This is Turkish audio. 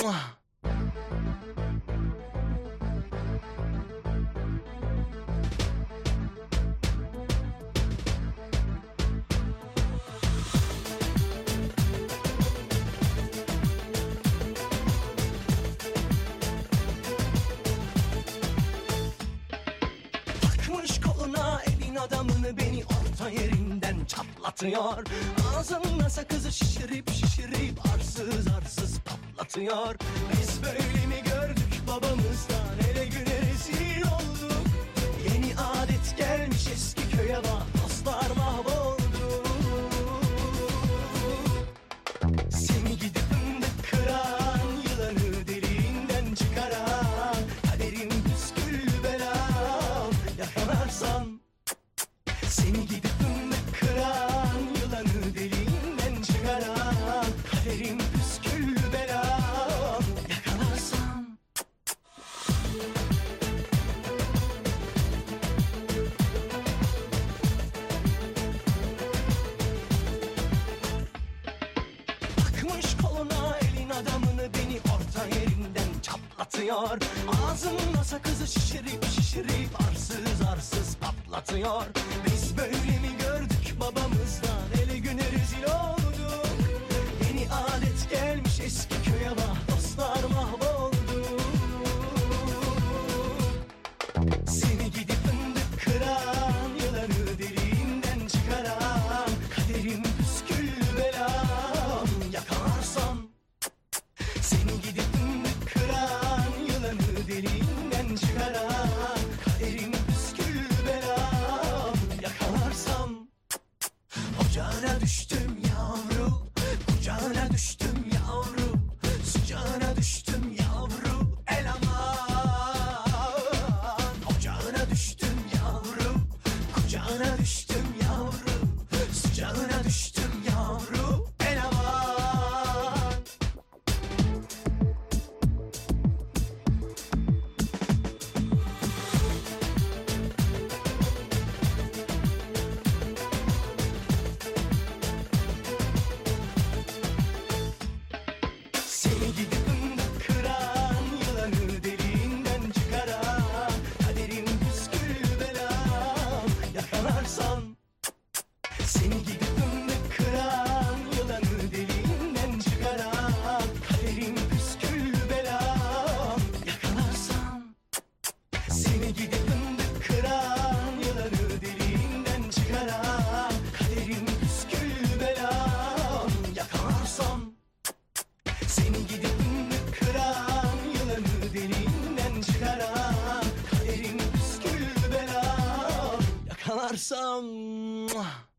Takmış koluna elin adamını, beni orta yerinden çatlatıyor. Ağzımda sakızı şişirip şişirip arsız arsız patlatıyor. Biz böyle mi gördük babamızdan, ele güne rezil olduk. Yeni adet gelmiş eski köye bak, dostlar mahvoldu. Seni gidip fındık kıran, yılanı deliğinden çıkaran, kaderin püskül belam yakalarsam. Seni gidip fındık kıran, yılanı deliğinden çıkaran, kaderin püskül belam yakalarsam. Takmış koluna elin adamını, beni orta yerinden çatlatıyor. Ağzımda sakızı şişirip şişirip arsız arsız patlatıyor. Biz böyle mi gördük babamızdan, ele güne rezil olduk. Yeni adet gelmiş eski köye bak, dostlar mahvoldu. Seni gidip fındık kıran, yılanı deliğinden çıkaran, kaderin püskül belam yakalarsam. Seni gidip fındık kıran, yılanı deliğinden çıkaran, kaderin püskül belam yakalarsam. Ocağına düştüm yavru, kucağına düştüm yavru, sıcağına düştüm yavru, el aman. Ocağına düştüm yavru, kucağına düştüm yavru, sıcağına düştüm yavru, el aman. Seni gidip fındık kıran, yılanı deliğinden çıkaran, kaderin püskül belam yakalarsam. Seni gidip fındık kıran, yılanı deliğinden çıkaran, kaderin püskül belam yakalarsam. Seni gidip fındık kıran, yılanı deliğinden çıkaran, kaderin püskül belam yakalarsam. Seni gidip fındık kıran, yılanı deliğinden çıkaran, kaderin püskül belam yakalarsam.